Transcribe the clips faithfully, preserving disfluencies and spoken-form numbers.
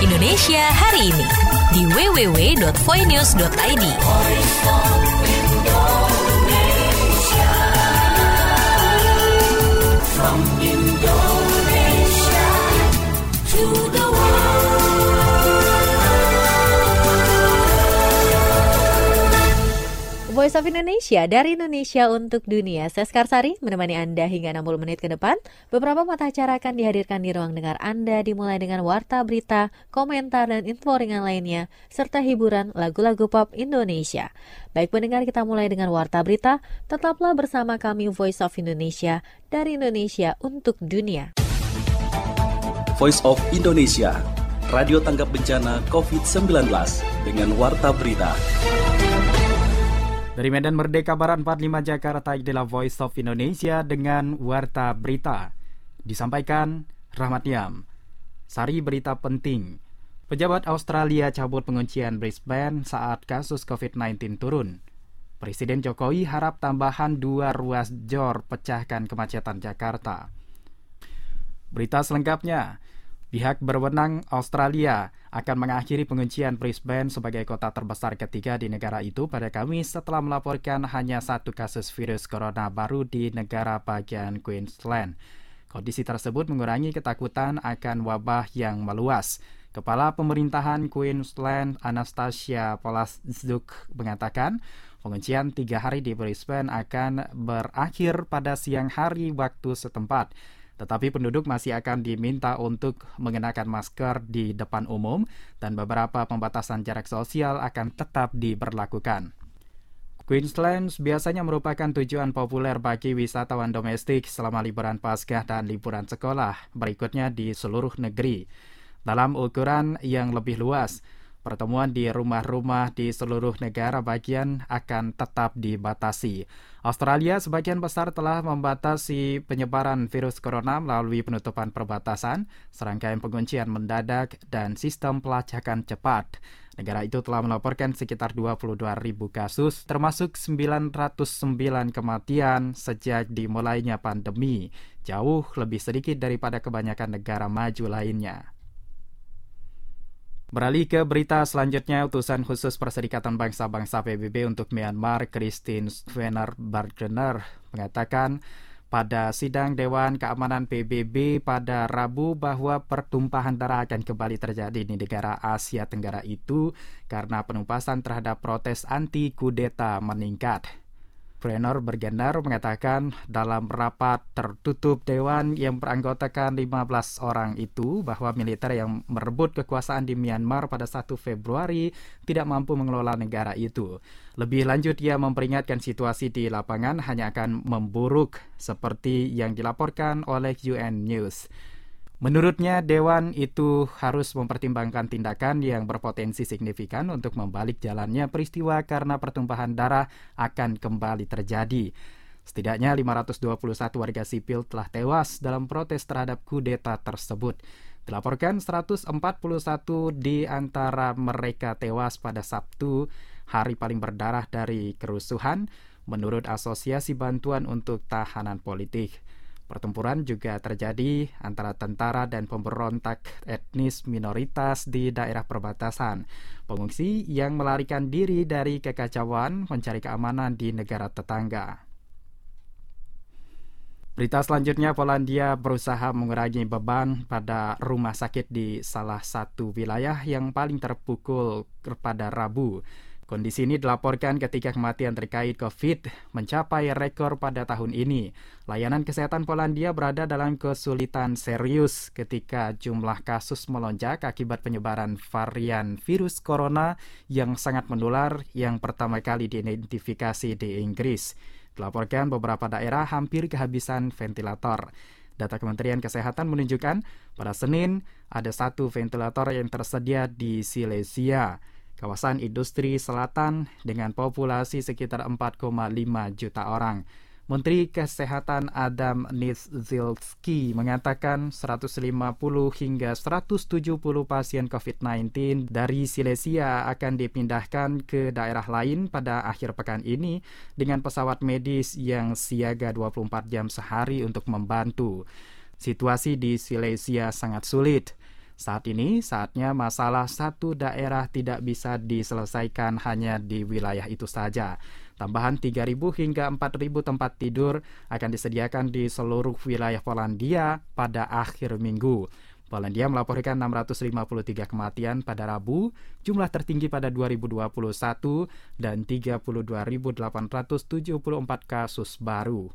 Indonesia hari ini di w w w dot voinews dot i d. From Indonesia to the Voice of Indonesia, dari Indonesia untuk dunia. Saya Skarsari menemani Anda hingga enam puluh menit ke depan. Beberapa mata acara akan dihadirkan di ruang dengar Anda, dimulai dengan warta berita, komentar, dan info ringan lainnya, serta hiburan lagu-lagu pop Indonesia. Baik pendengar, kita mulai dengan warta berita. Tetaplah bersama kami Voice of Indonesia, dari Indonesia untuk dunia. Voice of Indonesia, radio tanggap bencana covid sembilan belas dengan warta berita. Dari Medan Merdeka Barat empat puluh lima Jakarta, inilah Voice of Indonesia dengan warta berita. Disampaikan Rahmat Yam. Sari berita penting. Pejabat Australia cabut penguncian Brisbane saat kasus covid sembilan belas turun. Presiden Jokowi harap tambahan dua ruas jor pecahkan kemacetan Jakarta. Berita selengkapnya. Pihak berwenang Australia akan mengakhiri penguncian Brisbane sebagai kota terbesar ketiga di negara itu pada Kamis setelah melaporkan hanya satu kasus virus corona baru di negara bagian Queensland. Kondisi tersebut mengurangi ketakutan akan wabah yang meluas. Kepala Pemerintahan Queensland Anastasia Palaszczuk mengatakan penguncian tiga hari di Brisbane akan berakhir pada siang hari waktu setempat. Tetapi penduduk masih akan diminta untuk mengenakan masker di depan umum dan beberapa pembatasan jarak sosial akan tetap diberlakukan. Queensland biasanya merupakan tujuan populer bagi wisatawan domestik selama liburan Paskah dan liburan sekolah berikutnya di seluruh negeri. Dalam ukuran yang lebih luas, pertemuan di rumah-rumah di seluruh negara bagian akan tetap dibatasi. Australia sebagian besar telah membatasi penyebaran virus corona melalui penutupan perbatasan, serangkaian penguncian mendadak, dan sistem pelacakan cepat. Negara itu telah melaporkan sekitar dua puluh dua ribu kasus, termasuk sembilan ratus sembilan kematian sejak dimulainya pandemi, jauh lebih sedikit daripada kebanyakan negara maju lainnya. Beralih ke berita selanjutnya, utusan khusus Perserikatan Bangsa-Bangsa P B B untuk Myanmar, Christine Schreiner Burgener, mengatakan pada sidang Dewan Keamanan P B B pada Rabu bahwa pertumpahan darah akan kembali terjadi di negara Asia Tenggara itu karena penumpasan terhadap protes anti-kudeta meningkat. Schreiner Burgener mengatakan dalam rapat tertutup Dewan yang beranggotakan lima belas orang itu bahwa militer yang merebut kekuasaan di Myanmar pada satu Februari tidak mampu mengelola negara itu. Lebih lanjut, ia memperingatkan situasi di lapangan hanya akan memburuk seperti yang dilaporkan oleh U N News. Menurutnya, Dewan itu harus mempertimbangkan tindakan yang berpotensi signifikan untuk membalik jalannya peristiwa karena pertumpahan darah akan kembali terjadi. Setidaknya lima ratus dua puluh satu warga sipil telah tewas dalam protes terhadap kudeta tersebut. Dilaporkan seratus empat puluh satu di antara mereka tewas pada Sabtu, hari paling berdarah dari kerusuhan, menurut Asosiasi Bantuan untuk Tahanan Politik. Pertempuran juga terjadi antara tentara dan pemberontak etnis minoritas di daerah perbatasan. Pengungsi yang melarikan diri dari kekacauan mencari keamanan di negara tetangga. Berita selanjutnya, Polandia berusaha mengurangi beban pada rumah sakit di salah satu wilayah yang paling terpukul pada Rabu. Kondisi ini dilaporkan ketika kematian terkait COVID mencapai rekor pada tahun ini. Layanan kesehatan Polandia berada dalam kesulitan serius ketika jumlah kasus melonjak akibat penyebaran varian virus corona yang sangat menular yang pertama kali diidentifikasi di Inggris. Dilaporkan beberapa daerah hampir kehabisan ventilator. Data Kementerian Kesehatan menunjukkan pada Senin ada satu ventilator yang tersedia di Silesia, kawasan industri selatan dengan populasi sekitar empat koma lima juta orang. Menteri Kesehatan Adam Niedzielski mengatakan seratus lima puluh hingga seratus tujuh puluh pasien covid sembilan belas dari Silesia akan dipindahkan ke daerah lain pada akhir pekan ini dengan pesawat medis yang siaga dua puluh empat jam sehari untuk membantu. Situasi di Silesia sangat sulit. Saat ini, saatnya masalah satu daerah tidak bisa diselesaikan hanya di wilayah itu saja. Tambahan tiga ribu hingga empat ribu tempat tidur akan disediakan di seluruh wilayah Polandia pada akhir minggu. Polandia melaporkan enam ratus lima puluh tiga kematian pada Rabu, jumlah tertinggi pada dua ribu dua puluh satu, dan tiga puluh dua ribu delapan ratus tujuh puluh empat kasus baru.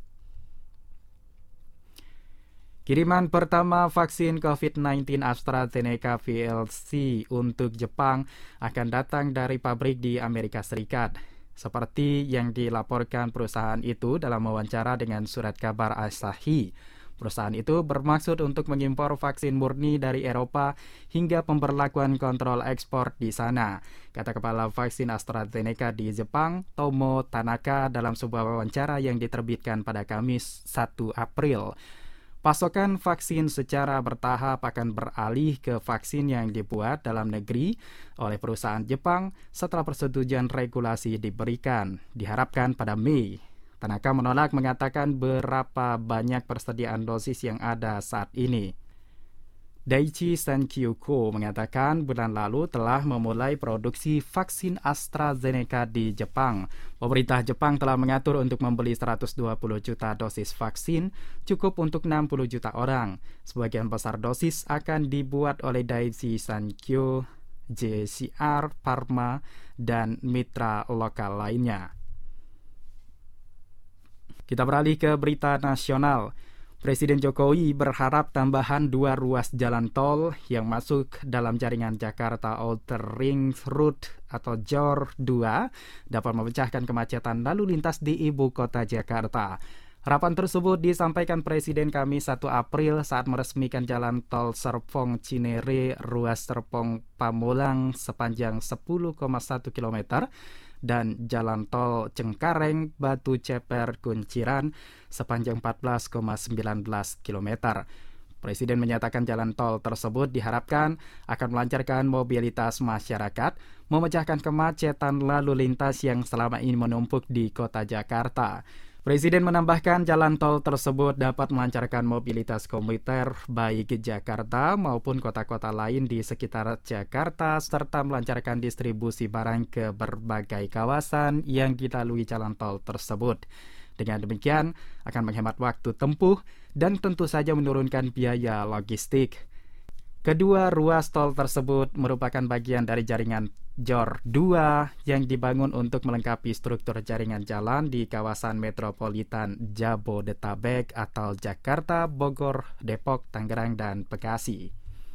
Kiriman pertama vaksin covid sembilan belas AstraZeneca V L C untuk Jepang akan datang dari pabrik di Amerika Serikat. Seperti yang dilaporkan perusahaan itu dalam wawancara dengan surat kabar Asahi. Perusahaan itu bermaksud untuk mengimpor vaksin murni dari Eropa hingga pemberlakuan kontrol ekspor di sana, kata Kepala Vaksin AstraZeneca di Jepang, Tomo Tanaka, dalam sebuah wawancara yang diterbitkan pada Kamis satu April. Pasokan vaksin secara bertahap akan beralih ke vaksin yang dibuat dalam negeri oleh perusahaan Jepang setelah persetujuan regulasi diberikan, diharapkan pada Mei. Tanaka menolak mengatakan berapa banyak persediaan dosis yang ada saat ini. Daiichi Sankyo mengatakan bulan lalu telah memulai produksi vaksin AstraZeneca di Jepang. Pemerintah Jepang telah mengatur untuk membeli seratus dua puluh juta dosis vaksin, cukup untuk enam puluh juta orang. Sebagian besar dosis akan dibuat oleh Daiichi Sankyo, J C R Pharma, dan mitra lokal lainnya. Kita beralih ke berita nasional. Presiden Jokowi berharap tambahan dua ruas jalan tol yang masuk dalam jaringan Jakarta Outer Ring Road atau J O R dua dapat memecahkan kemacetan lalu lintas di ibu kota Jakarta. Harapan tersebut disampaikan Presiden Kamis satu April saat meresmikan jalan tol Serpong Cinere ruas Serpong Pamulang sepanjang sepuluh koma satu kilometer dan jalan tol Cengkareng Batu Ceper Kunciran sepanjang empat belas koma satu sembilan kilometer. Presiden menyatakan jalan tol tersebut diharapkan akan melancarkan mobilitas masyarakat, memecahkan kemacetan lalu lintas yang selama ini menumpuk di kota Jakarta. Presiden menambahkan jalan tol tersebut dapat melancarkan mobilitas komuter baik Jakarta maupun kota-kota lain di sekitar Jakarta serta melancarkan distribusi barang ke berbagai kawasan yang dilalui jalan tol tersebut. Dengan demikian akan menghemat waktu tempuh dan tentu saja menurunkan biaya logistik. Kedua ruas tol tersebut merupakan bagian dari jaringan J O R dua yang dibangun untuk melengkapi struktur jaringan jalan di kawasan metropolitan Jabodetabek atau Jakarta, Bogor, Depok, Tangerang, dan Bekasi.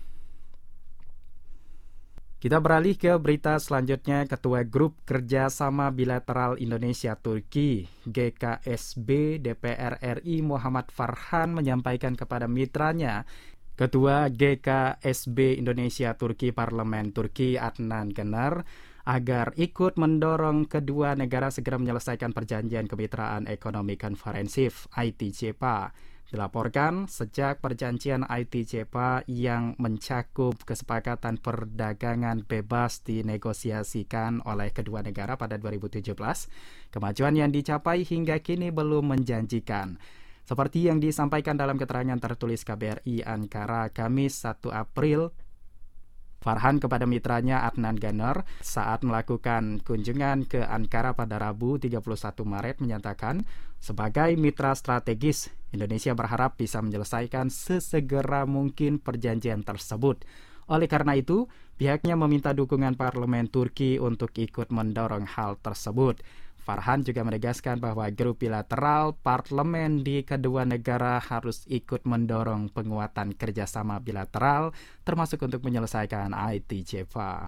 Kita beralih ke berita selanjutnya. Ketua Grup Kerjasama Bilateral Indonesia-Turki G K S B D P R R I Muhammad Farhan menyampaikan kepada mitranya Ketua G K S B Indonesia-Turki Parlemen Turki Adnan Gener agar ikut mendorong kedua negara segera menyelesaikan perjanjian kemitraan ekonomi konferensif I T C P A. Dilaporkan sejak perjanjian I T C P A yang mencakup kesepakatan perdagangan bebas dinegosiasikan oleh kedua negara pada dua ribu tujuh belas, kemajuan yang dicapai hingga kini belum menjanjikan. Seperti yang disampaikan dalam keterangan tertulis K B R I Ankara Kamis satu April, Farhan kepada mitranya Adnan Gener saat melakukan kunjungan ke Ankara pada Rabu tiga puluh satu Maret menyatakan, sebagai mitra strategis, Indonesia berharap bisa menyelesaikan sesegera mungkin perjanjian tersebut. Oleh karena itu, pihaknya meminta dukungan Parlemen Turki untuk ikut mendorong hal tersebut. Farhan juga menegaskan bahwa grup bilateral parlemen di kedua negara harus ikut mendorong penguatan kerjasama bilateral, termasuk untuk menyelesaikan I T C P A.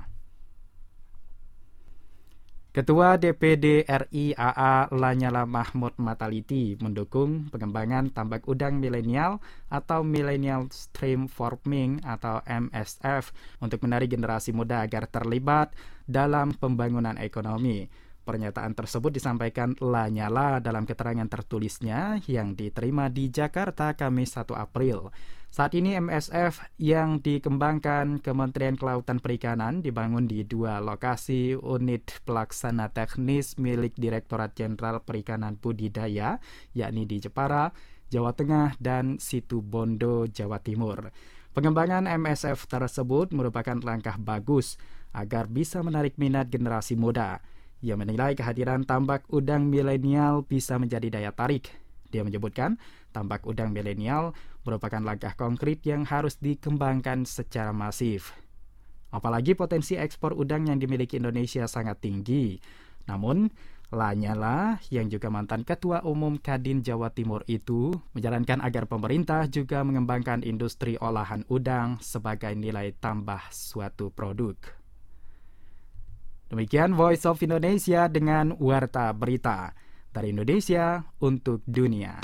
Ketua D P D R I A A Lanyala Mahmud Mataliti mendukung pengembangan tambak udang milenial atau Millennial Stream Farming atau M S F untuk menarik generasi muda agar terlibat dalam pembangunan ekonomi. Pernyataan tersebut disampaikan Lanyala dalam keterangan tertulisnya yang diterima di Jakarta Kamis satu April. Saat ini M S F yang dikembangkan Kementerian Kelautan Perikanan dibangun di dua lokasi unit pelaksana teknis milik Direktorat Jenderal Perikanan Budidaya, yakni di Jepara, Jawa Tengah, dan Situbondo, Jawa Timur. Pengembangan M S F tersebut merupakan langkah bagus agar bisa menarik minat generasi muda. Ia menilai kehadiran tambak udang milenial bisa menjadi daya tarik. Dia menyebutkan tambak udang milenial merupakan langkah konkret yang harus dikembangkan secara masif. Apalagi potensi ekspor udang yang dimiliki Indonesia sangat tinggi. Namun, Lanyala yang juga mantan Ketua Umum Kadin Jawa Timur itu menyarankan agar pemerintah juga mengembangkan industri olahan udang sebagai nilai tambah suatu produk. Demikian Voice of Indonesia dengan Warta Berita dari Indonesia untuk dunia.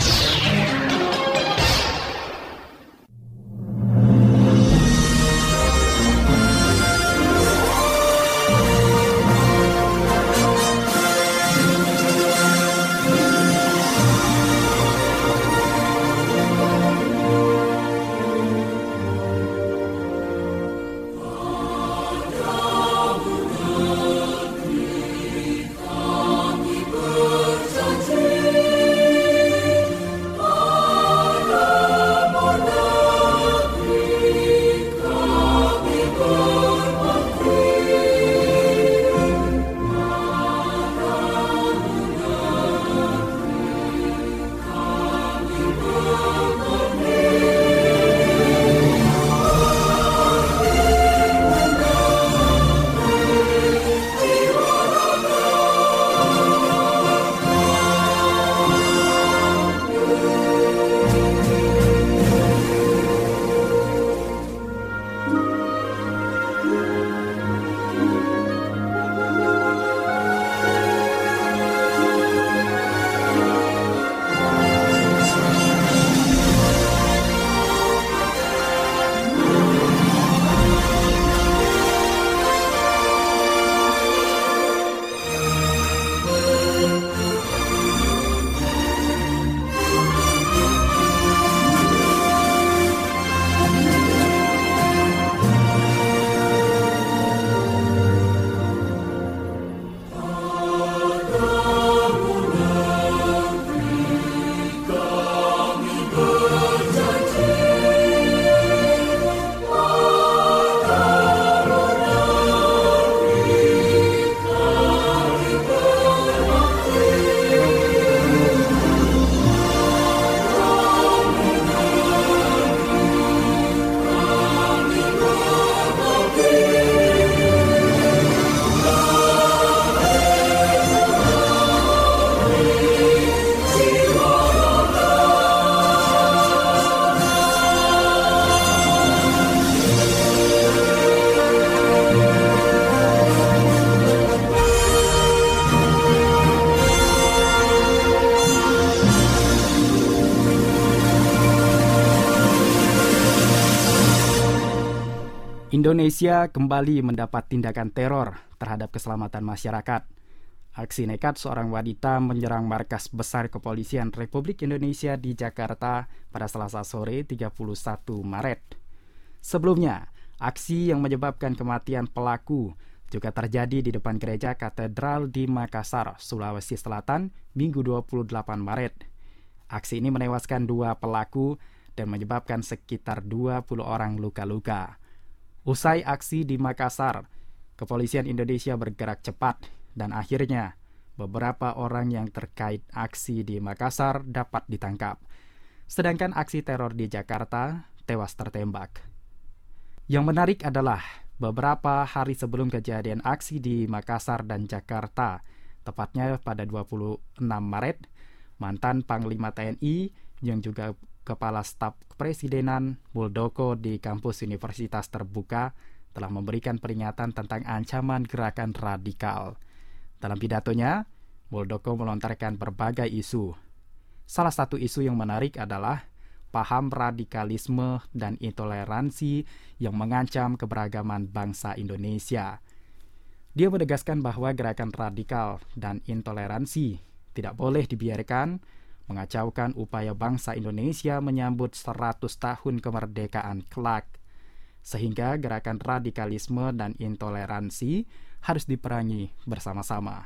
Indonesia kembali mendapat tindakan teror terhadap keselamatan masyarakat. Aksi nekat seorang wanita menyerang markas besar Kepolisian Republik Indonesia di Jakarta pada Selasa sore tiga puluh satu Maret. Sebelumnya, aksi yang menyebabkan kematian pelaku juga terjadi di depan gereja katedral di Makassar, Sulawesi Selatan, Minggu dua puluh delapan Maret. Aksi ini menewaskan dua pelaku dan menyebabkan sekitar dua puluh orang luka-luka. Usai aksi di Makassar, Kepolisian Indonesia bergerak cepat dan akhirnya beberapa orang yang terkait aksi di Makassar dapat ditangkap. Sedangkan aksi teror di Jakarta tewas tertembak. Yang menarik adalah beberapa hari sebelum kejadian aksi di Makassar dan Jakarta, tepatnya pada dua puluh enam Maret, mantan Panglima T N I yang juga Kepala Staf Kepresidenan Muldoko di kampus Universitas Terbuka telah memberikan peringatan tentang ancaman gerakan radikal. Dalam pidatonya, Muldoko melontarkan berbagai isu. Salah satu isu yang menarik adalah paham radikalisme dan intoleransi yang mengancam keberagaman bangsa Indonesia. Dia menegaskan bahwa gerakan radikal dan intoleransi tidak boleh dibiarkan mengacaukan upaya bangsa Indonesia menyambut seratus tahun kemerdekaan kelak, sehingga gerakan radikalisme dan intoleransi harus diperangi bersama-sama.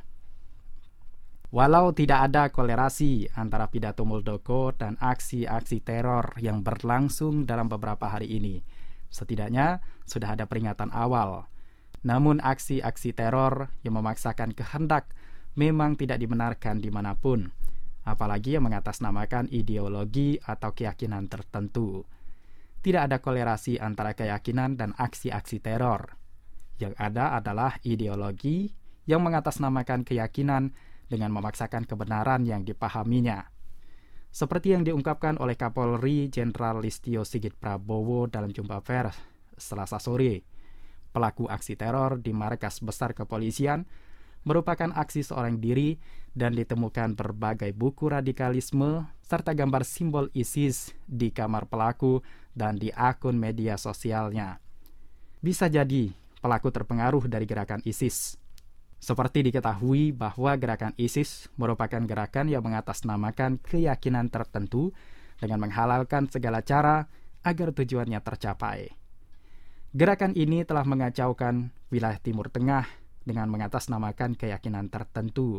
Walau tidak ada kolerasi antara pidato Muldoko dan aksi-aksi teror yang berlangsung dalam beberapa hari ini, Setidaknya sudah ada peringatan awal. Namun aksi-aksi teror yang memaksakan kehendak memang tidak dibenarkan dimanapun, apalagi yang mengatasnamakan ideologi atau keyakinan tertentu. Tidak ada kolerasi antara keyakinan dan aksi-aksi teror. Yang ada adalah ideologi yang mengatasnamakan keyakinan dengan memaksakan kebenaran yang dipahaminya. Seperti yang diungkapkan oleh Kapolri Jenderal Listio Sigit Prabowo dalam jumpa pers Selasa sore. Pelaku aksi teror di markas besar kepolisian merupakan aksi seorang diri dan ditemukan berbagai buku radikalisme serta gambar simbol ISIS di kamar pelaku dan di akun media sosialnya. Bisa jadi pelaku terpengaruh dari gerakan ISIS. Seperti diketahui bahwa gerakan ISIS merupakan gerakan yang mengatasnamakan keyakinan tertentu dengan menghalalkan segala cara agar tujuannya tercapai. Gerakan ini telah mengacaukan wilayah Timur Tengah dengan mengatasnamakan keyakinan tertentu.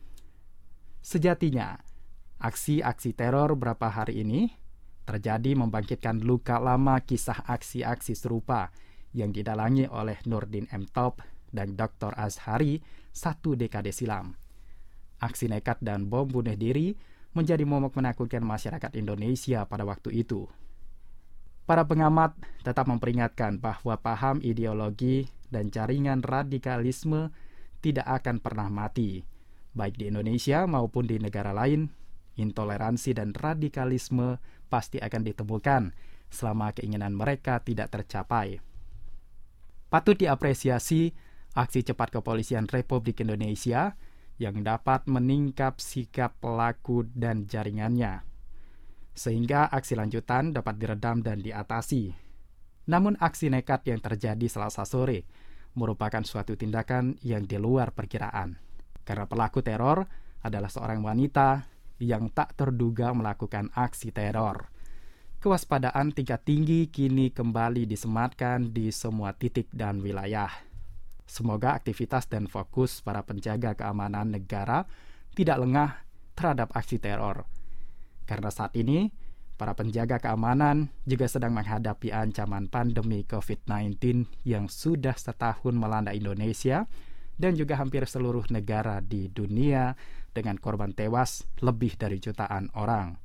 Sejatinya, aksi-aksi teror beberapa hari ini terjadi membangkitkan luka lama kisah aksi-aksi serupa yang didalangi oleh Nurdin M. Top dan Doktor Azhari satu dekade silam. Aksi nekat dan bom bunuh diri menjadi momok menakutkan masyarakat Indonesia pada waktu itu. Para pengamat tetap memperingatkan bahwa paham ideologi dan jaringan radikalisme tidak akan pernah mati. Baik di Indonesia maupun di negara lain, intoleransi dan radikalisme pasti akan ditemukan selama keinginan mereka tidak tercapai. Patut diapresiasi aksi cepat kepolisian Republik Indonesia yang dapat meningkap sikap pelaku dan jaringannya, sehingga aksi lanjutan dapat diredam dan diatasi. Namun aksi nekat yang terjadi Selasa sore merupakan suatu tindakan yang di luar perkiraan, karena pelaku teror adalah seorang wanita yang tak terduga melakukan aksi teror. Kewaspadaan tingkat tinggi kini kembali disematkan di semua titik dan wilayah. Semoga aktivitas dan fokus para penjaga keamanan negara tidak lengah terhadap aksi teror. Karena saat ini, para penjaga keamanan juga sedang menghadapi ancaman pandemi covid sembilan belas yang sudah setahun melanda Indonesia dan juga hampir seluruh negara di dunia dengan korban tewas lebih dari jutaan orang.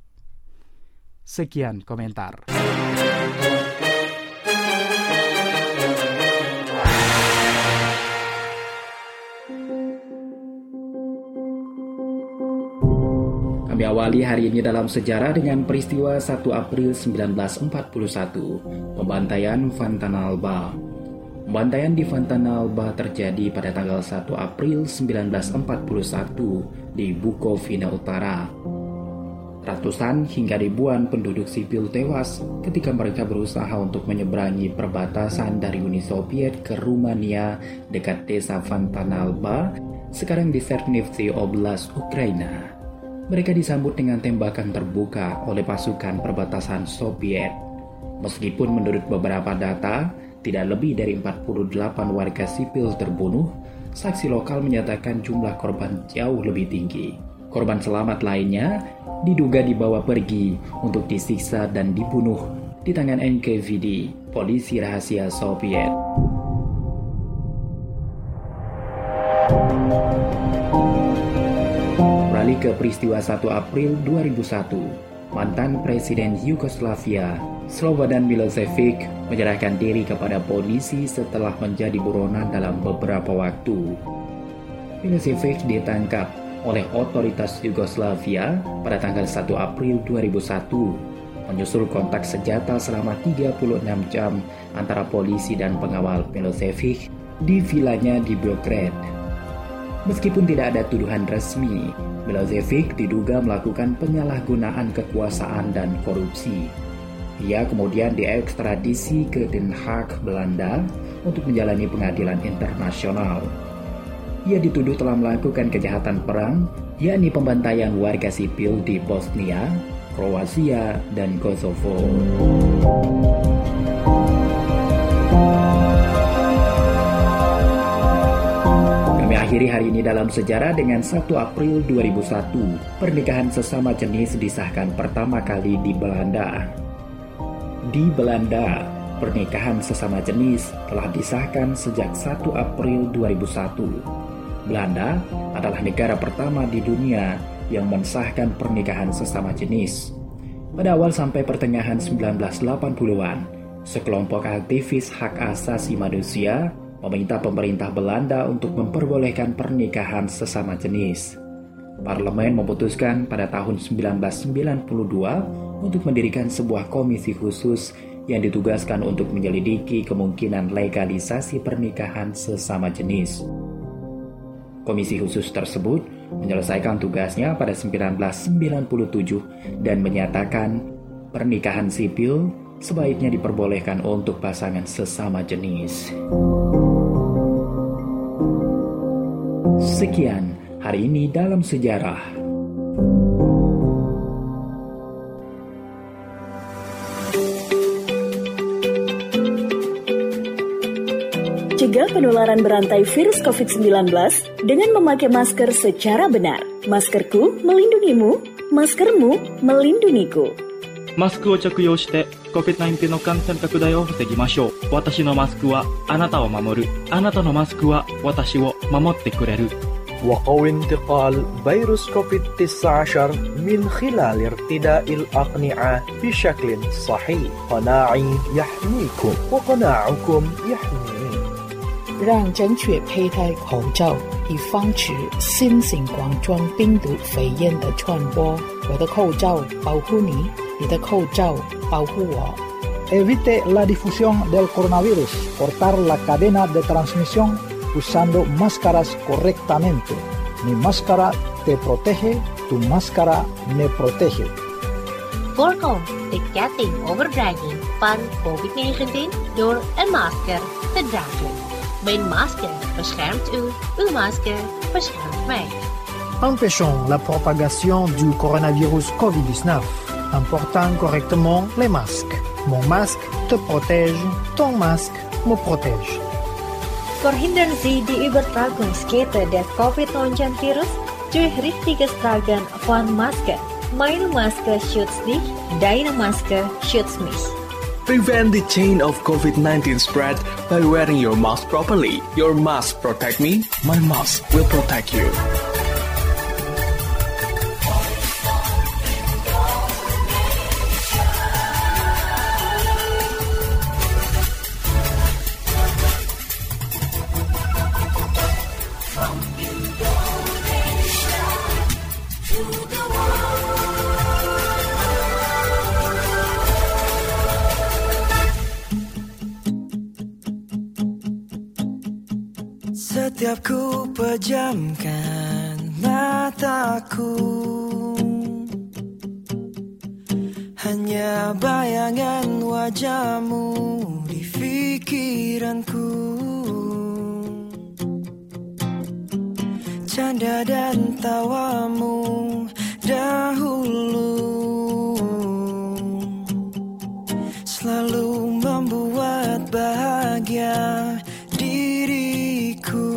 Sekian komentar. Kami awali hari ini dalam sejarah dengan peristiwa satu April sembilan belas empat puluh satu, pembantaian Fontanalba. Pembantaian di Fontanalba terjadi pada tanggal satu April sembilan belas empat puluh satu di Bukovina Utara. Ratusan hingga ribuan penduduk sipil tewas ketika mereka berusaha untuk menyeberangi perbatasan dari Uni Soviet ke Rumania dekat desa Fontanalba, sekarang di Chernivtsi Oblast, Ukraina. Mereka disambut dengan tembakan terbuka oleh pasukan perbatasan Soviet. Meskipun menurut beberapa data, tidak lebih dari empat puluh delapan warga sipil terbunuh, saksi lokal menyatakan jumlah korban jauh lebih tinggi. Korban selamat lainnya diduga dibawa pergi untuk disiksa dan dibunuh di tangan N K V D, polisi rahasia Soviet. Beralih ke peristiwa satu April dua ribu satu, mantan Presiden Yugoslavia Slobodan Milošević menyerahkan diri kepada polisi setelah menjadi buronan dalam beberapa waktu. Milošević ditangkap oleh otoritas Yugoslavia pada tanggal satu April dua ribu satu, menyusul kontak senjata selama tiga puluh enam jam antara polisi dan pengawal Milošević di vilanya di Belgrade. Meskipun tidak ada tuduhan resmi, Milošević diduga melakukan penyalahgunaan kekuasaan dan korupsi. Ia kemudian diekstradisi ke Den Haag, Belanda untuk menjalani pengadilan internasional. Ia dituduh telah melakukan kejahatan perang, yakni pembantaian warga sipil di Bosnia, Kroasia, dan Kosovo. Kami akhiri hari ini dalam sejarah dengan satu April dua ribu satu, pernikahan sesama jenis disahkan pertama kali di Belanda. Di Belanda, pernikahan sesama jenis telah disahkan sejak satu April dua ribu satu. Belanda adalah negara pertama di dunia yang mensahkan pernikahan sesama jenis. Pada awal sampai pertengahan sembilan belas delapan puluhan, sekelompok aktivis hak asasi manusia meminta pemerintah Belanda untuk memperbolehkan pernikahan sesama jenis. Parlemen memutuskan pada tahun sembilan belas sembilan puluh dua untuk mendirikan sebuah komisi khusus yang ditugaskan untuk menyelidiki kemungkinan legalisasi pernikahan sesama jenis. Komisi khusus tersebut menyelesaikan tugasnya pada sembilan belas sembilan puluh tujuh dan menyatakan pernikahan sipil sebaiknya diperbolehkan untuk pasangan sesama jenis. Sekian hari ini dalam sejarah. Cegah penularan berantai virus covid sembilan belas dengan memakai masker secara benar. Maskerku melindungimu, maskermu melindungiku. マスクを着用して コビッドナインティーン の感染拡大を防ぎましょう。私のマスクはあなたを守る。あなたのマスクは私を守ってくれる。 وقوي انتقال فيروس كوفيد تسعة عشر من خلال ارتداء الأقنعة بشكل صحيح. قناعي يحميكم وقناعكم يحميني. 让正确佩戴口罩，以防止新型冠状病毒肺炎的传播。我的口罩保护你，你的口罩保护我。 Evite la difusión del coronavirus. Cortar la cadena de transmisión usando máscaras correctamente. Mi máscara te protege, tu máscara me protege. Voorkom de ketting overdraging van covid negentien door een masker te dragen. Mijn masker beschermt u, uw masker beschermt mij. Empêchons la propagation du coronavirus covid dix-neuf en portant correctement les masques. Mon masque te protège, ton masque me protège. Verhindern Sie die Übertragungskette des covid neunzehn virus durch richtiges Tragen von Maske. Meine Maske schützt dich, deine Maske schützt mich. Prevent the chain of covid nineteen spread by wearing your mask properly. Your mask protect me, my mask will protect you. Setiap ku pejamkan mataku, hanya bayangan wajahmu di pikiranku. Canda dan tawamu dahulu selalu membuat bahagia diriku.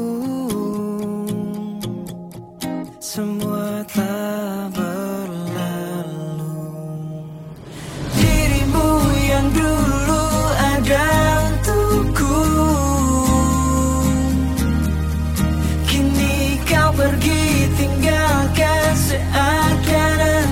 Semua telah berlalu. Dirimu yang dulu ada untukku, kini kau pergi tinggalkan seakan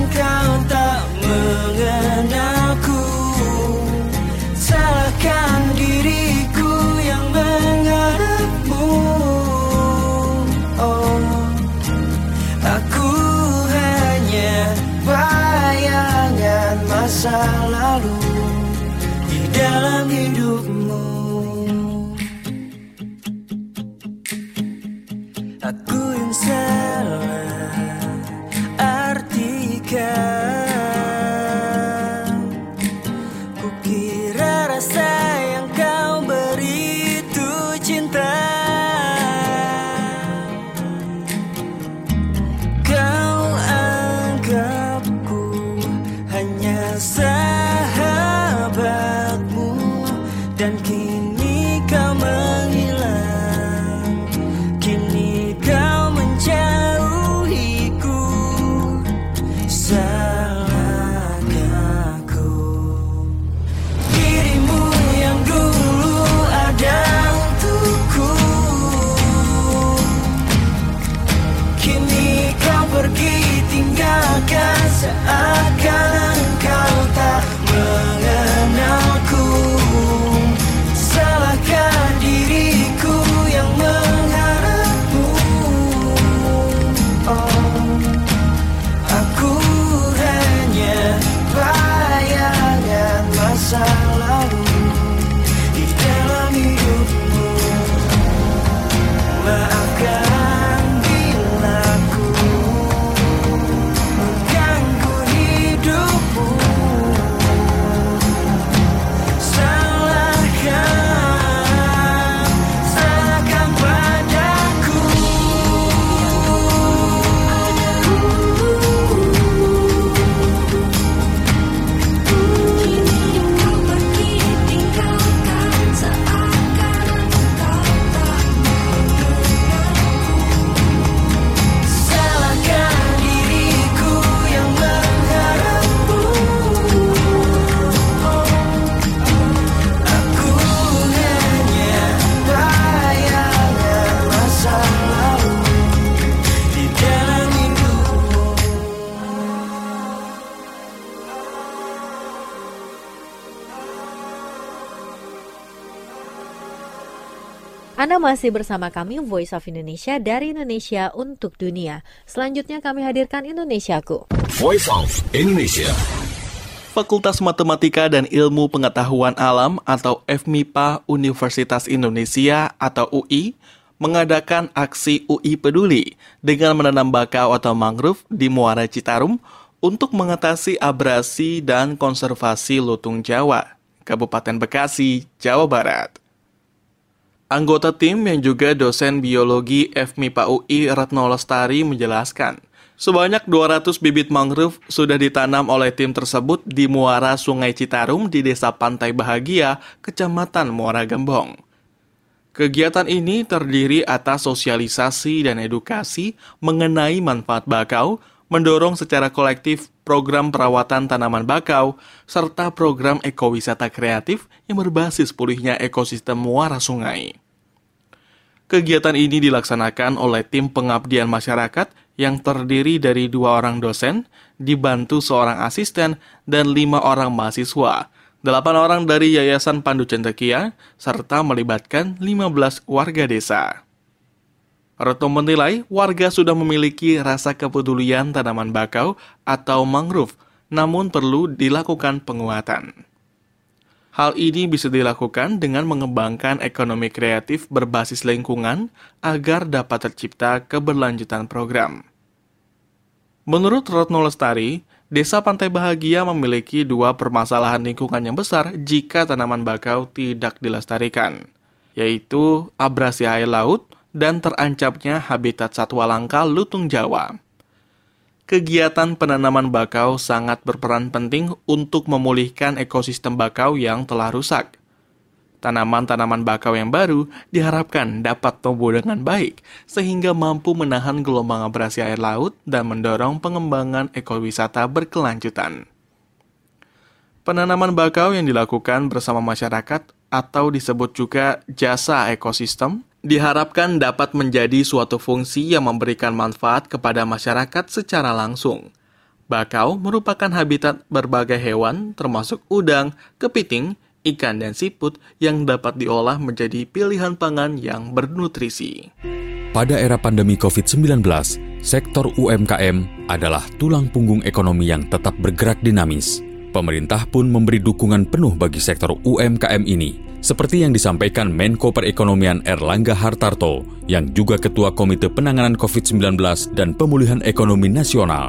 Anda masih bersama kami Voice of Indonesia dari Indonesia untuk dunia. Selanjutnya kami hadirkan Indonesiaku. Voice of Indonesia. Fakultas Matematika dan Ilmu Pengetahuan Alam atau F M I P A Universitas Indonesia atau U I mengadakan aksi U I Peduli dengan menanam bakau atau mangrove di Muara Citarum untuk mengatasi abrasi dan konservasi lutung Jawa, Kabupaten Bekasi, Jawa Barat. Anggota tim yang juga dosen biologi F M I P A U I Retno Lestari menjelaskan, sebanyak dua ratus bibit mangrove sudah ditanam oleh tim tersebut di muara Sungai Citarum di Desa Pantai Bahagia, Kecamatan Muara Gembong. Kegiatan ini terdiri atas sosialisasi dan edukasi mengenai manfaat bakau, mendorong secara kolektif program perawatan tanaman bakau, serta program ekowisata kreatif yang berbasis pulihnya ekosistem muara sungai. Kegiatan ini dilaksanakan oleh tim pengabdian masyarakat yang terdiri dari dua orang dosen, dibantu seorang asisten, dan lima orang mahasiswa, delapan orang dari Yayasan Pandu Cendekia, serta melibatkan lima belas warga desa. Retno menilai warga sudah memiliki rasa kepedulian tanaman bakau atau mangrove, namun perlu dilakukan penguatan. Hal ini bisa dilakukan dengan mengembangkan ekonomi kreatif berbasis lingkungan agar dapat tercipta keberlanjutan program. Menurut Retno Lestari, Desa Pantai Bahagia memiliki dua permasalahan lingkungan yang besar jika tanaman bakau tidak dilestarikan, yaitu abrasi air laut dan terancamnya habitat satwa langka lutung Jawa. Kegiatan penanaman bakau sangat berperan penting untuk memulihkan ekosistem bakau yang telah rusak. Tanaman-tanaman bakau yang baru diharapkan dapat tumbuh dengan baik, sehingga mampu menahan gelombang abrasi air laut dan mendorong pengembangan ekowisata berkelanjutan. Penanaman bakau yang dilakukan bersama masyarakat atau disebut juga jasa ekosistem, diharapkan dapat menjadi suatu fungsi yang memberikan manfaat kepada masyarakat secara langsung. Bakau merupakan habitat berbagai hewan termasuk udang, kepiting, ikan, dan siput yang dapat diolah menjadi pilihan pangan yang bernutrisi. Pada era pandemi covid sembilan belas, sektor U M K M adalah tulang punggung ekonomi yang tetap bergerak dinamis. Pemerintah pun memberi dukungan penuh bagi sektor U M K M ini, seperti yang disampaikan Menko Perekonomian Erlangga Hartarto, yang juga Ketua Komite Penanganan covid sembilan belas dan Pemulihan Ekonomi Nasional.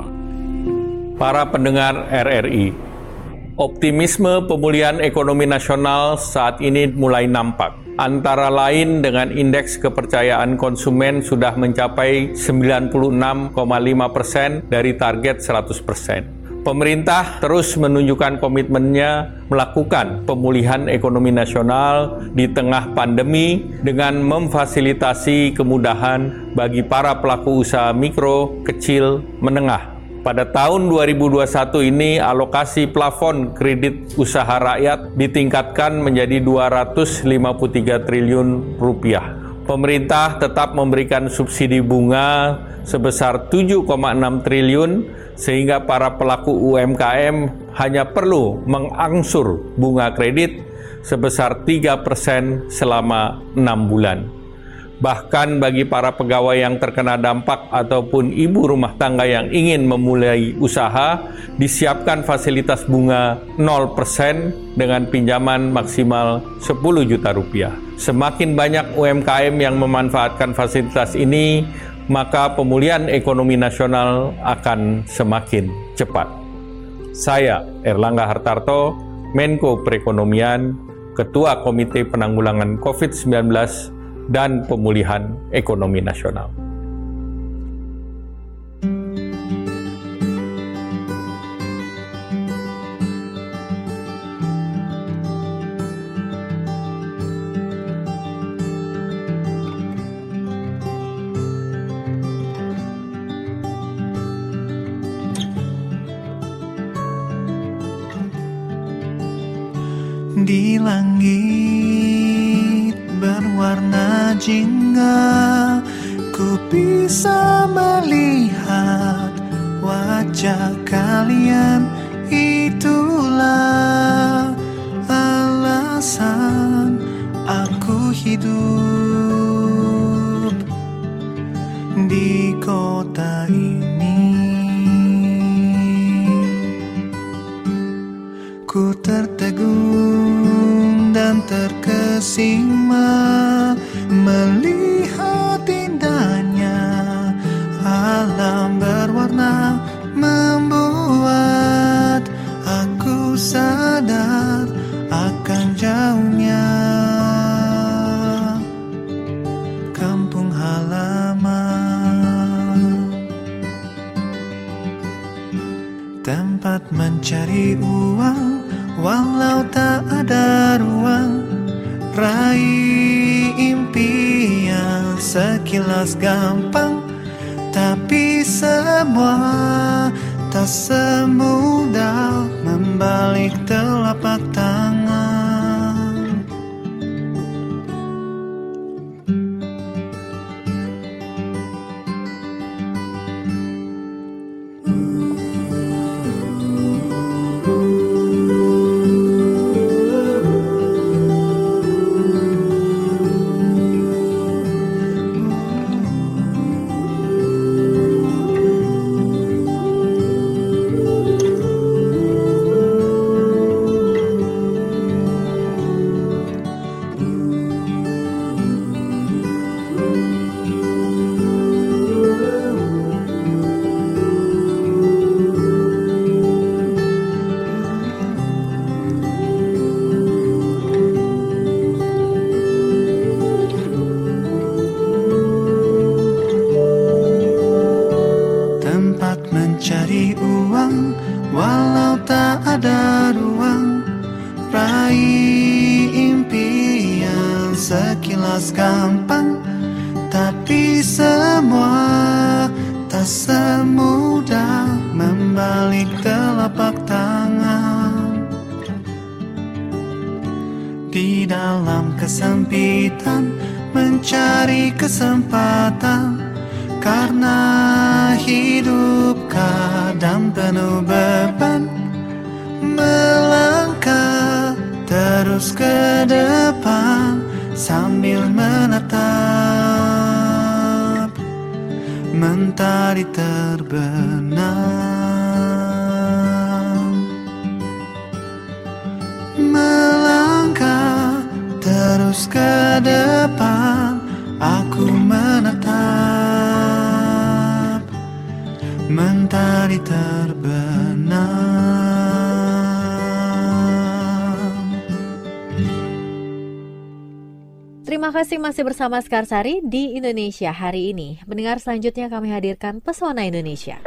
Para pendengar R R I, optimisme pemulihan ekonomi nasional saat ini mulai nampak. Antara lain dengan indeks kepercayaan konsumen sudah mencapai sembilan puluh enam koma lima persen dari target seratus persen. Pemerintah terus menunjukkan komitmennya melakukan pemulihan ekonomi nasional di tengah pandemi dengan memfasilitasi kemudahan bagi para pelaku usaha mikro, kecil, menengah. Pada tahun dua ribu dua puluh satu ini alokasi plafon kredit usaha rakyat ditingkatkan menjadi dua ratus lima puluh tiga triliun rupiah. Pemerintah tetap memberikan subsidi bunga sebesar tujuh koma enam triliun sehingga para pelaku U M K M hanya perlu mengangsur bunga kredit sebesar tiga persen selama enam bulan. Bahkan bagi para pegawai yang terkena dampak ataupun ibu rumah tangga yang ingin memulai usaha, disiapkan fasilitas bunga nol persen dengan pinjaman maksimal sepuluh juta rupiah. Semakin banyak U M K M yang memanfaatkan fasilitas ini, maka pemulihan ekonomi nasional akan semakin cepat. Saya, Erlangga Hartarto, Menko Perekonomian, Ketua Komite Penanggulangan covid sembilan belas dan Pemulihan Ekonomi Nasional. Di langit berwarna jingga, ku bisa melihat wajah kalian. Itulah alasan aku hidup. di kota ini. Ku tertegun dan terkesima melihat indahnya alam berwarna, membuat aku sadar akan jauhnya kampung halaman, tempat mencari uang walau tak ada ruang, raih impian sekilas gampang, tapi semua tak semudah membalik telapak tangan. Mencari uang walau tak ada ruang, raih impian sekilas gampang, tapi semua tak semudah membalik telapak tangan. Di dalam kesempitan mencari kesempatan, karena hidup kadang penuh beban, melangkah terus ke depan sambil menatap mentari terbenam. Melangkah terus ke depan, aku menatap mentari terbenam. Terima kasih masih bersama Sekarsari di Indonesia hari ini. Pendengar, selanjutnya kami hadirkan Pesona Indonesia.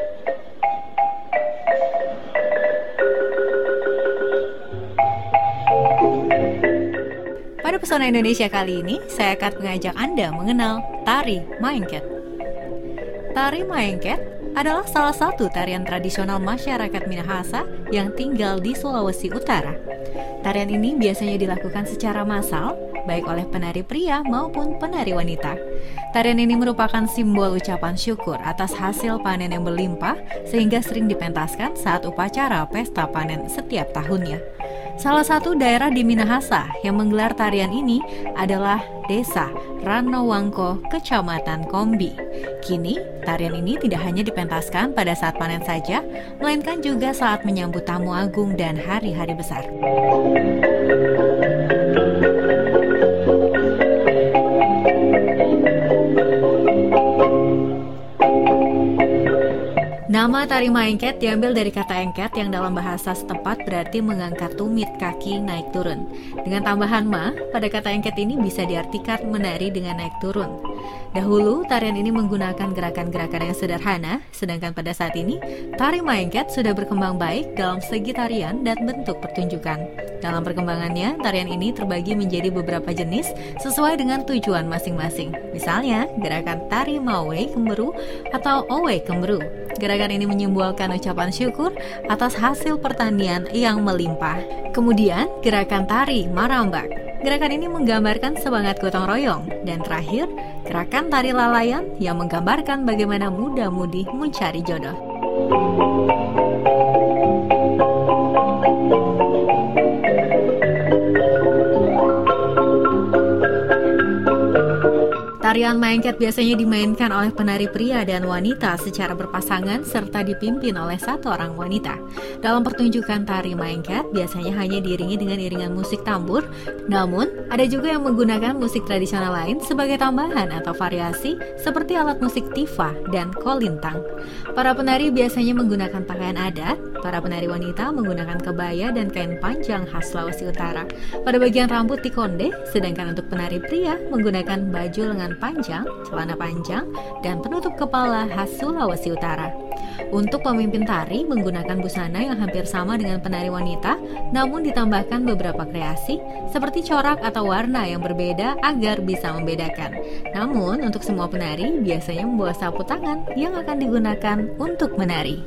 Pada Pesona Indonesia kali ini, saya akan mengajak Anda mengenal Tari Maengket. Tari Maengket adalah salah satu tarian tradisional masyarakat Minahasa yang tinggal di Sulawesi Utara. Tarian ini biasanya dilakukan secara massal, baik oleh penari pria maupun penari wanita. Tarian ini merupakan simbol ucapan syukur atas hasil panen yang berlimpah, sehingga sering dipentaskan saat upacara pesta panen setiap tahunnya. Salah satu daerah di Minahasa yang menggelar tarian ini adalah Desa Ranowangko, Kecamatan Kombi. Kini, tarian ini tidak hanya dipentaskan pada saat panen saja, melainkan juga saat menyambut tamu agung dan hari-hari besar. Nama tari maengket diambil dari kata engket yang dalam bahasa setempat berarti mengangkat tumit kaki naik turun. Dengan tambahan ma, pada kata engket ini bisa diartikan menari dengan naik turun. Dahulu, tarian ini menggunakan gerakan-gerakan yang sederhana, sedangkan pada saat ini, tari maengket sudah berkembang baik dalam segi tarian dan bentuk pertunjukan. Dalam perkembangannya, tarian ini terbagi menjadi beberapa jenis sesuai dengan tujuan masing-masing. Misalnya, gerakan tari mawe kemberu atau owe kemberu. Gerakan ini menyimbolkan ucapan syukur atas hasil pertanian yang melimpah. Kemudian, gerakan tari marambak. Gerakan ini menggambarkan semangat gotong royong. Dan terakhir, gerakan tari lalayan yang menggambarkan bagaimana muda-mudi mencari jodoh. Tari Tarian Maengket biasanya dimainkan oleh penari pria dan wanita secara berpasangan serta dipimpin oleh satu orang wanita. Dalam pertunjukan tari Maengket biasanya hanya diiringi dengan iringan musik tambur, namun ada juga yang menggunakan musik tradisional lain sebagai tambahan atau variasi seperti alat musik tifa dan kolintang. Para penari biasanya menggunakan pakaian adat, para penari wanita menggunakan kebaya dan kain panjang khas Sulawesi Utara. Pada bagian rambut dikonde, sedangkan untuk penari pria menggunakan baju lengan panjang, celana panjang, dan penutup kepala khas Sulawesi Utara. Untuk pemimpin tari menggunakan busana yang hampir sama dengan penari wanita, namun ditambahkan beberapa kreasi seperti corak atau warna yang berbeda agar bisa membedakan. Namun untuk semua penari biasanya membawa sapu tangan yang akan digunakan untuk menari.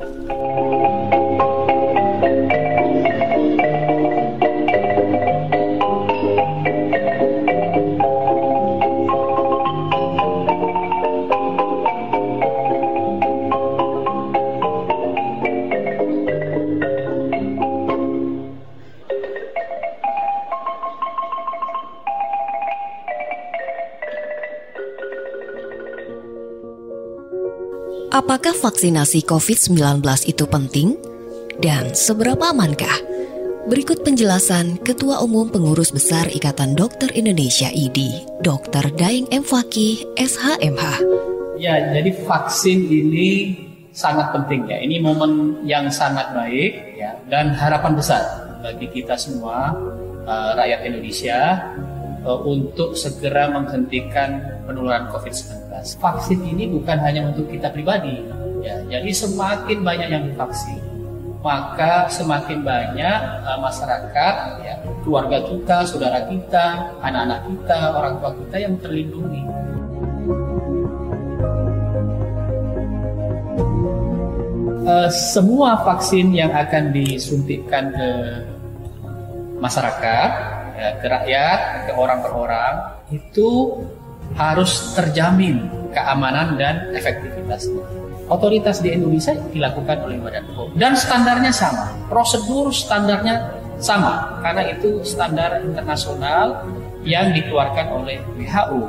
Apakah vaksinasi covid sembilan belas itu penting? Dan seberapa amankah? Berikut penjelasan Ketua Umum Pengurus Besar Ikatan Dokter Indonesia I D I, Dokter Daeng M. Fakih, S H M H. Ya, jadi vaksin ini sangat penting ya. Ini momen yang sangat baik ya, dan harapan besar bagi kita semua uh, rakyat Indonesia uh, untuk segera menghentikan penularan covid sembilan belas. Vaksin ini bukan hanya untuk kita pribadi ya. Jadi semakin banyak yang divaksin, maka semakin banyak uh, masyarakat ya, keluarga kita, saudara kita, anak-anak kita, orang tua kita yang terlindungi. Uh, semua vaksin yang akan disuntikkan ke masyarakat, ya, ke rakyat, ke orang per orang, itu harus terjamin keamanan dan efektivitasnya. Otoritas di Indonesia dilakukan oleh Badan P O M dan standarnya sama, prosedur standarnya sama karena itu standar internasional yang dikeluarkan oleh W H O.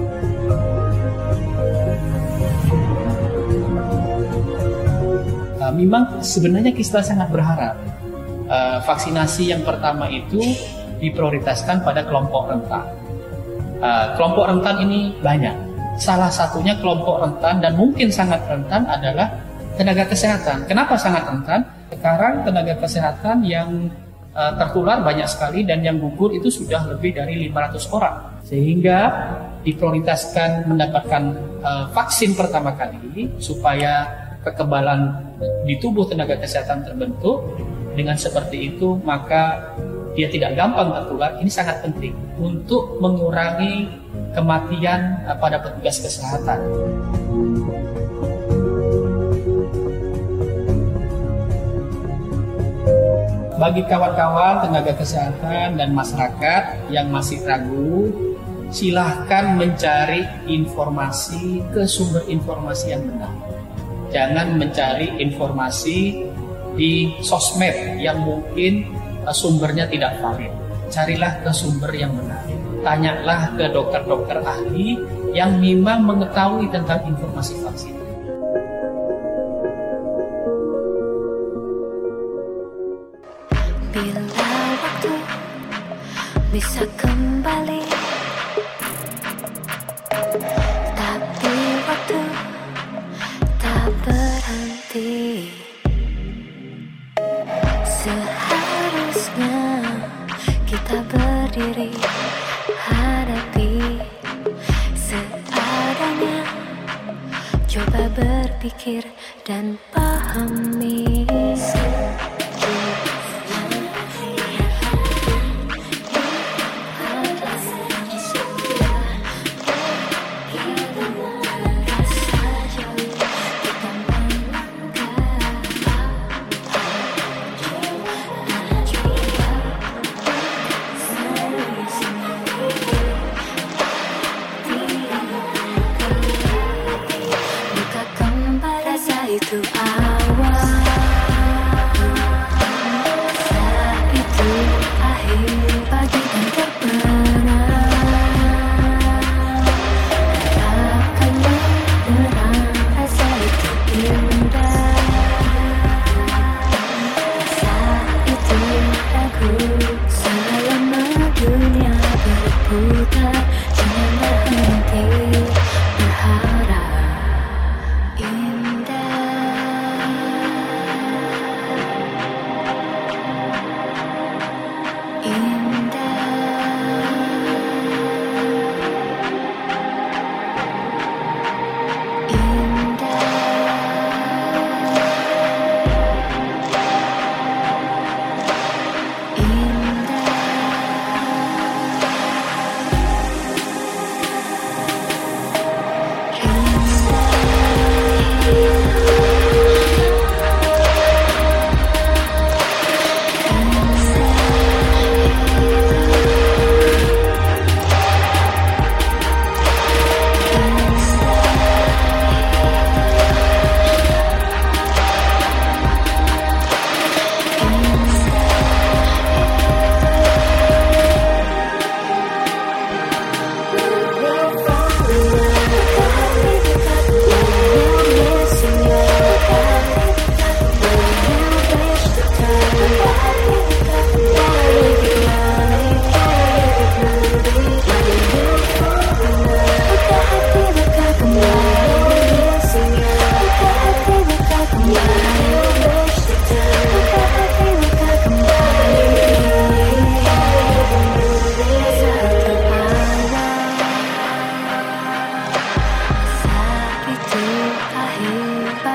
Uh, memang sebenarnya kita sangat berharap uh, vaksinasi yang pertama itu diprioritaskan pada kelompok rentan. Uh, kelompok rentan ini banyak. Salah satunya kelompok rentan dan mungkin sangat rentan adalah tenaga kesehatan. Kenapa sangat rentan? Sekarang tenaga kesehatan yang uh, tertular banyak sekali dan yang gugur itu sudah lebih dari lima ratus orang. Sehingga diprioritaskan mendapatkan uh, vaksin pertama kali supaya kekebalan di tubuh tenaga kesehatan terbentuk. Dengan seperti itu maka dia tidak gampang tertular. Ini sangat penting untuk mengurangi kematian pada petugas kesehatan. Bagi kawan-kawan tenaga kesehatan dan masyarakat yang masih ragu, silahkan mencari informasi ke sumber informasi yang benar. Jangan mencari informasi di sosmed yang mungkin sumbernya tidak valid. Carilah ke sumber yang benar. Tanyalah ke dokter-dokter ahli yang memang mengetahui tentang informasi vaksin. Bila waktu bisa kembali, tapi waktu tak berhenti. Seharusnya kita berdiri, hadapi seadanya, coba berpikir dan pahami. Itu awal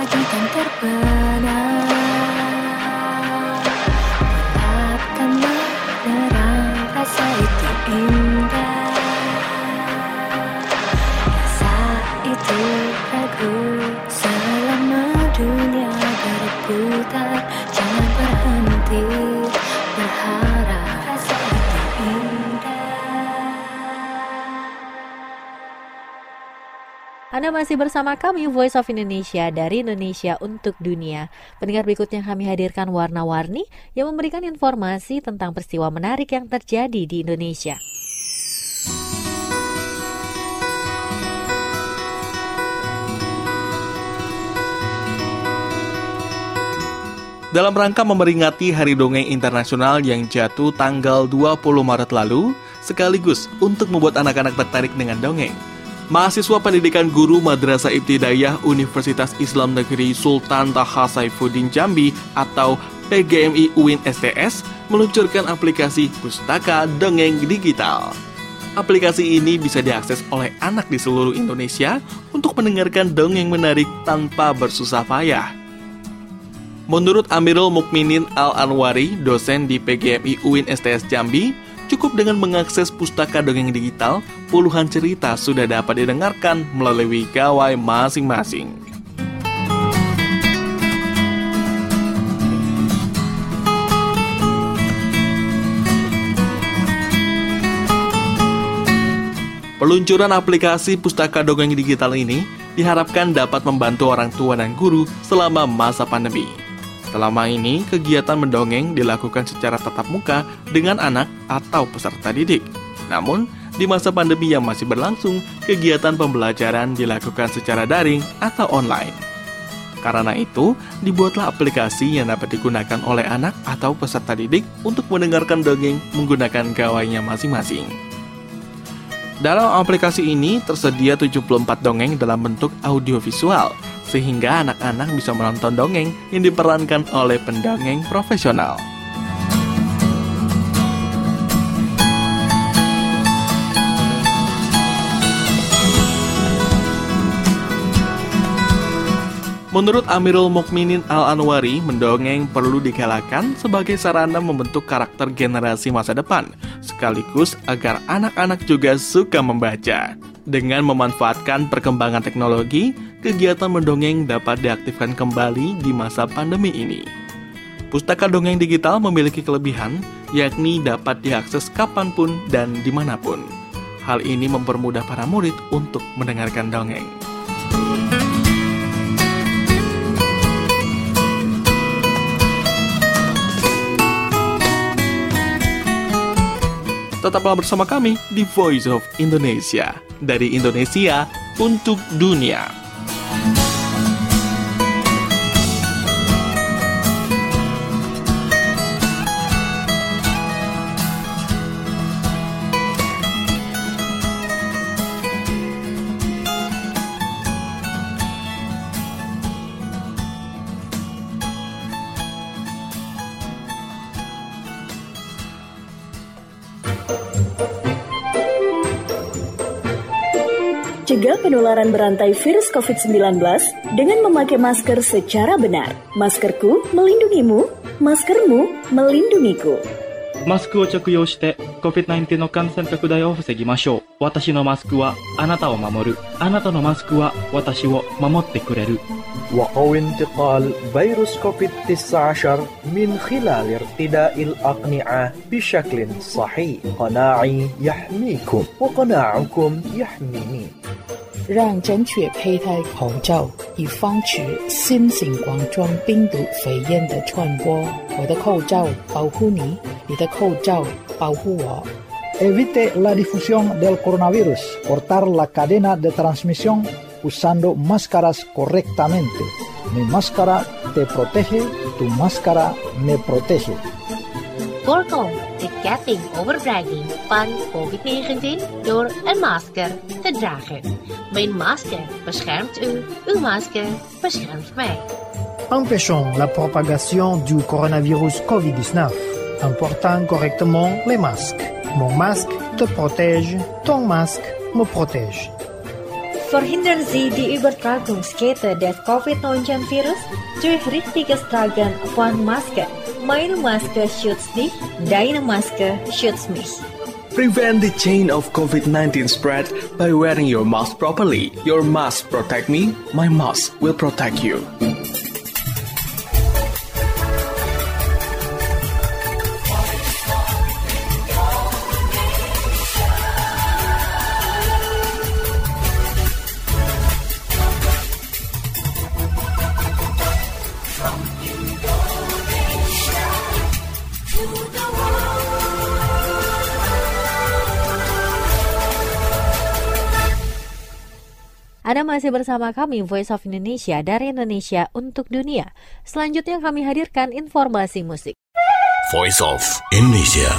bagaikan terbenam. Gelapkan menerang, rasa itu indah. Rasa itu ragu selama dunia berputar. Jangan berhenti berharap, rasa itu indah. Anda masih bersama kami Voice of Indonesia dari Indonesia untuk Dunia. Pendengar, berikutnya kami hadirkan warna-warni yang memberikan informasi tentang peristiwa menarik yang terjadi di Indonesia. Dalam rangka memperingati Hari Dongeng Internasional yang jatuh tanggal dua puluh Maret lalu, sekaligus untuk membuat anak-anak tertarik dengan dongeng, mahasiswa pendidikan guru Madrasah Ibtidaiyah Universitas Islam Negeri Sultan Taha Saifuddin Jambi atau P G M I U I N S T S meluncurkan aplikasi Pustaka Dongeng Digital. Aplikasi ini bisa diakses oleh anak di seluruh Indonesia untuk mendengarkan dongeng menarik tanpa bersusah payah. Menurut Amirul Mukminin Al-Anwari, dosen di P G M I U I N S T S Jambi, cukup dengan mengakses pustaka dongeng digital, puluhan cerita sudah dapat didengarkan melalui gawai masing-masing. Peluncuran aplikasi pustaka dongeng digital ini diharapkan dapat membantu orang tua dan guru selama masa pandemi. Selama ini, kegiatan mendongeng dilakukan secara tatap muka dengan anak atau peserta didik. Namun, di masa pandemi yang masih berlangsung, kegiatan pembelajaran dilakukan secara daring atau online. Karena itu, dibuatlah aplikasi yang dapat digunakan oleh anak atau peserta didik untuk mendengarkan dongeng menggunakan gawainya masing-masing. Dalam aplikasi ini tersedia tujuh puluh empat dongeng dalam bentuk audiovisual, sehingga anak-anak bisa menonton dongeng yang diperankan oleh pendongeng profesional. Menurut Amirul Mukminin Al-Anwari, mendongeng perlu digalakan sebagai sarana membentuk karakter generasi masa depan, sekaligus agar anak-anak juga suka membaca. Dengan memanfaatkan perkembangan teknologi, kegiatan mendongeng dapat diaktifkan kembali di masa pandemi ini. Pustaka dongeng digital memiliki kelebihan, yakni dapat diakses kapanpun dan dimanapun. Hal ini mempermudah para murid untuk mendengarkan dongeng. Tetaplah bersama kami di Voice of Indonesia, dari Indonesia untuk dunia. Cegah penularan berantai virus covid sembilan belas dengan memakai masker secara benar. Maskerku melindungimu, maskermu melindungiku. マスクを着用して コビッドナインティーン の感染拡大を防ぎましょう。私のマスクはあなたを守る。あなたのマスクは私を守ってくれる。 وقوي انتقال فيروس كوفيد تسعة عشر من خلال ارتداء الأقنعة بشكل صحيح. قناعي يحميكم وقناعكم يحميني. 让正确佩戴口罩，以防止新型冠状病毒肺炎的传播。我的口罩保护你，你的口罩保护我。 Evite la difusión del coronavirus. Cortar la cadena de transmisión usando máscaras correctamente. Mi máscara te protege, tu máscara me protege. Voorkom de ketting overdraging van covid negentien door een masker te dragen. Mijn masker beschermt u, uw masker beschermt mij. Empêchons la propagation du coronavirus covid dix-neuf en portant correctement les masques. Mon masque te protège, ton masque me protège. Förhindern Sie die Übertragungskette des covid neunzehn Virus durch richtiges Tragen von Maske. Meine Maske schützt dich, deine Maske schützt mich. Prevent the chain of covid nineteen spread by wearing your mask properly. Your mask protect me, my mask will protect you. Anda masih bersama kami Voice of Indonesia dari Indonesia untuk dunia. Selanjutnya kami hadirkan informasi musik. Voice of Indonesia.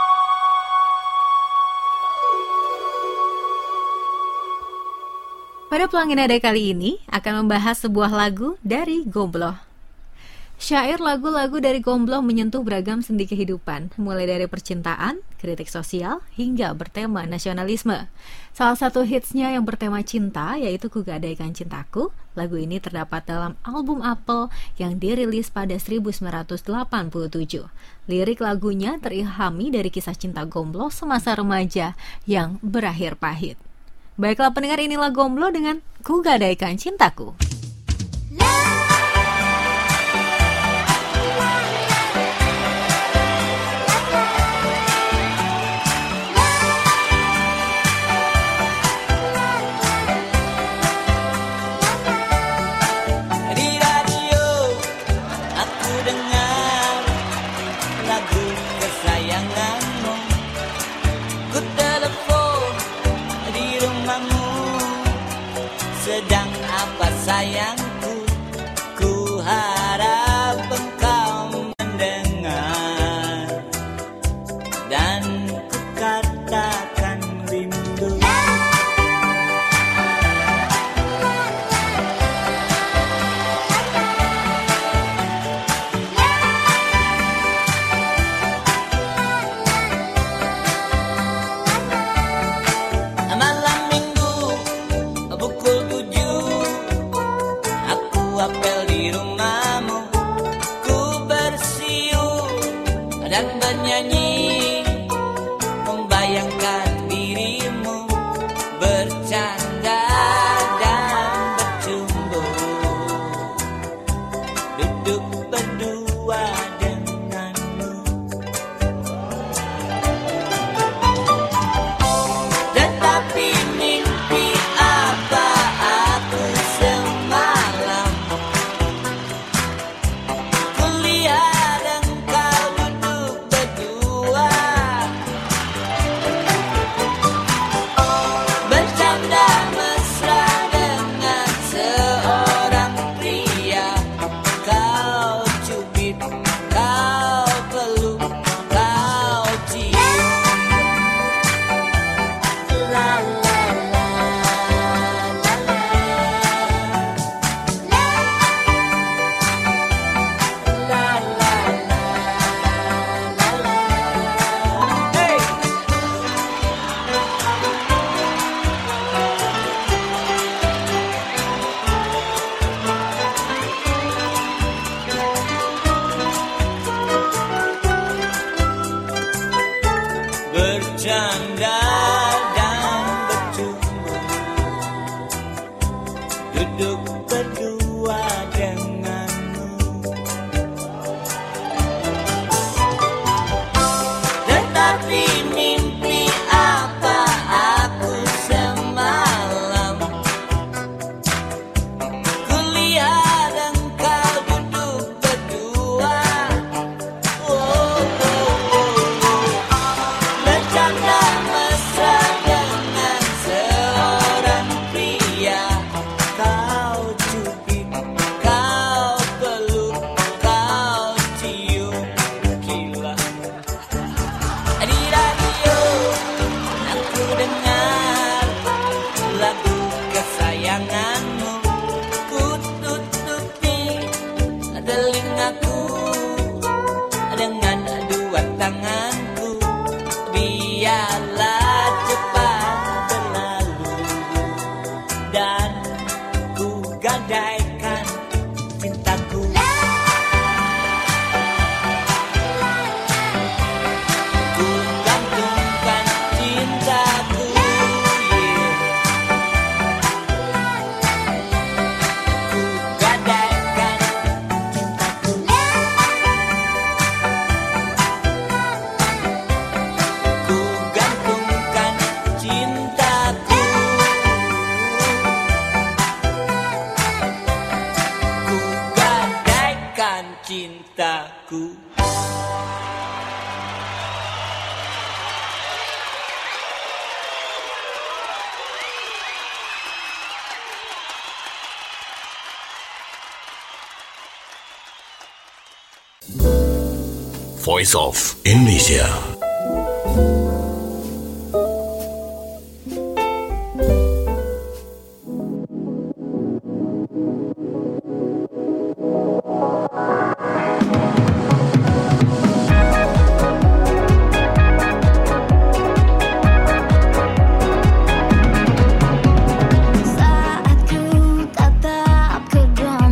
Pada Pelangi Nada kali ini akan membahas sebuah lagu dari Gombloh. Syair lagu-lagu dari Gombloh menyentuh beragam sendi kehidupan, mulai dari percintaan, kritik sosial, hingga bertema nasionalisme. Salah satu hitsnya yang bertema cinta yaitu Ku Gadaikan Cintaku. Lagu ini terdapat dalam album Apel yang dirilis pada seribu sembilan ratus delapan puluh tujuh. Lirik lagunya terilhami dari kisah cinta Gombloh semasa remaja yang berakhir pahit. Baiklah pendengar, inilah Gombloh dengan Ku Gadaikan Cintaku. Sedang apa sayangku, ku harap engkau mendengar dan ku katakan rindu. Malam minggu pukul tujuh aku apel di rumahmu, ku bersiul dan bernyanyi, membayangkan dirimu bercanda dan bercumbu, duduk berdua denganmu. Tetapi mimpi apa aku semalam, kulihat engkau duduk berdua, bercanda mesra dengan seorang pria. Kau cubit, kau peluk, kau cium. La la la la la. La la la la la. Hey. Bercanda dan bercumbu, duduk berdua denganmu. Tetapi mimpi apa aku semalam, kulihat engkau duduk berdua. Oh, oh, oh, oh. Bercanda mesra dengan seorang pria. Kau cubit, dan ku gadaikan cintaku. Ku gantungkan cintaku, yeah. Ku gadaikan cintaku. Ku gantungkan cintaku. Ku gadaikan cintaku. Voice of Indonesia. Saat ku tatap kedua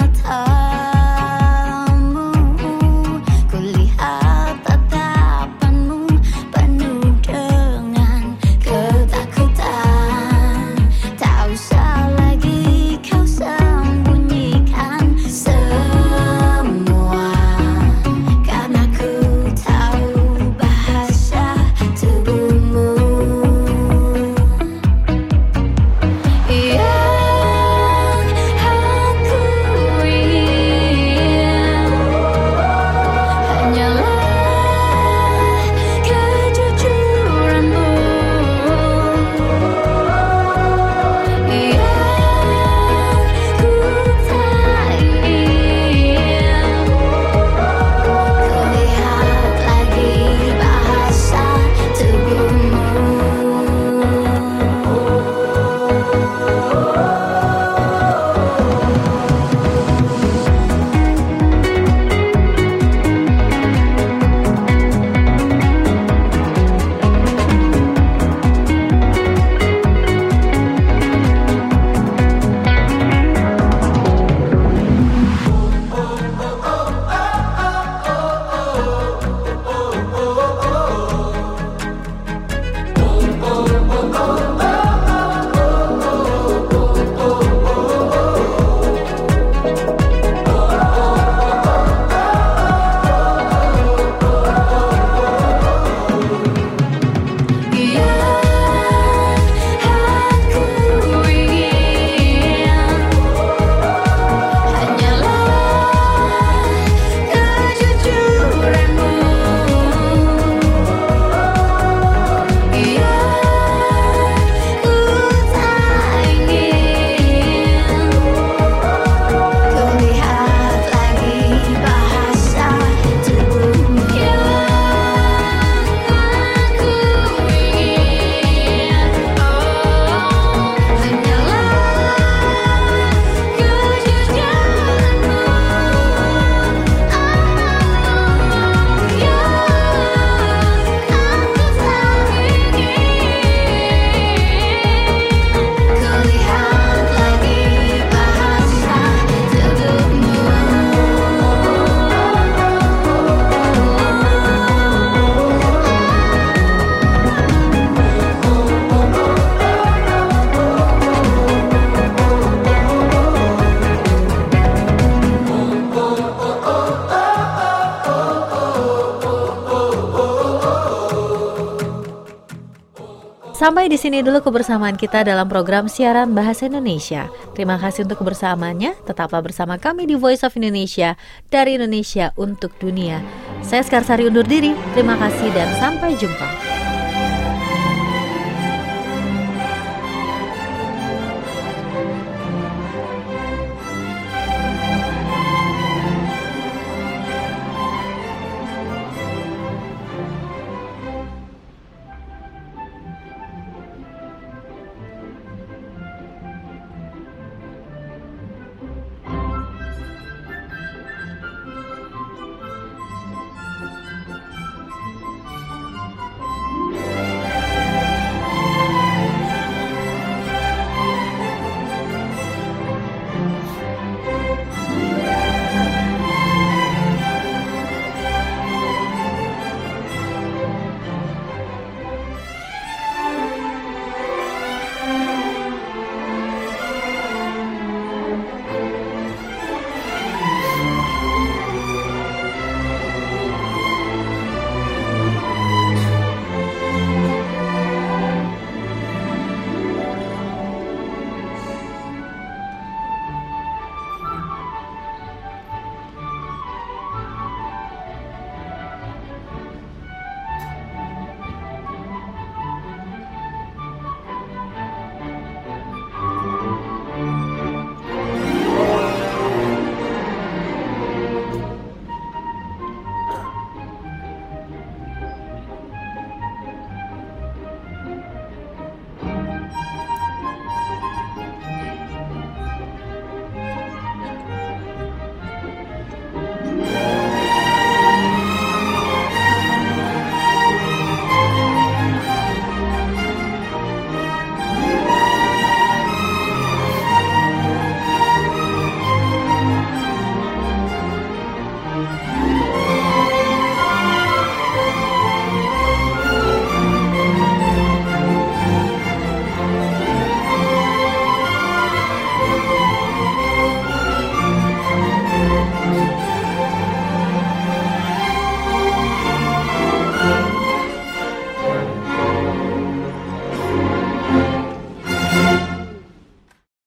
matamu, kulihat tatapanmu penuh dengan ketakutan. Tak usah lagi kau sembunyikan semua, karena ku tahu bahasa tubuhmu. Yang aku ingin hanyalah kejujuranmu. Yang ku tak ingin kulihat lagi bahasa tubuhmu. Sampai di sini dulu kebersamaan kita dalam program siaran Bahasa Indonesia. Terima kasih untuk kebersamaannya. Tetaplah bersama kami di Voice of Indonesia, dari Indonesia untuk dunia. Saya Skarsari undur diri. Terima kasih dan sampai jumpa.